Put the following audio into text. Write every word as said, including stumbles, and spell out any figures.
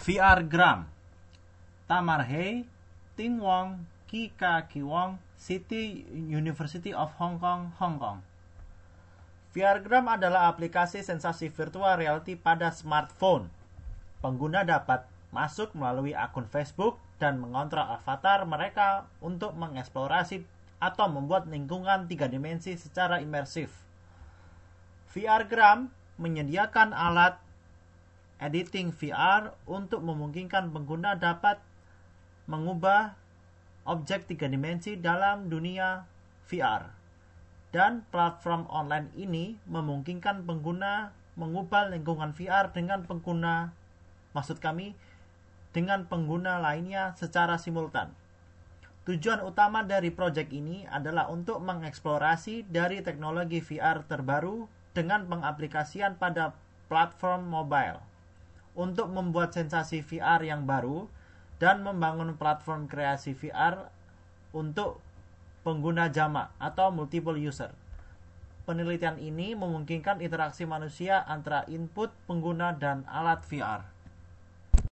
V R Gram Tamarhei Ting Wong Ki Ka Ki Wong City University of Hong Kong, Hong Kong. V R Gram adalah aplikasi sensasi virtual reality pada smartphone. Pengguna dapat masuk melalui akun Facebook dan mengontrol avatar mereka untuk mengeksplorasi atau membuat lingkungan tiga dimensi secara imersif. V R Gram menyediakan alat editing V R untuk memungkinkan pengguna dapat mengubah objek tiga dimensi dalam dunia V R. Dan platform online ini memungkinkan pengguna mengubah lingkungan V R dengan pengguna, maksud kami, dengan pengguna lainnya secara simultan. Tujuan utama dari proyek ini adalah untuk mengeksplorasi dari teknologi V R terbaru dengan pengaplikasian pada platform mobile untuk membuat sensasi V R yang baru dan membangun platform kreasi V R untuk pengguna jamak atau multiple user. Penelitian ini memungkinkan interaksi manusia antara input pengguna dan alat V R.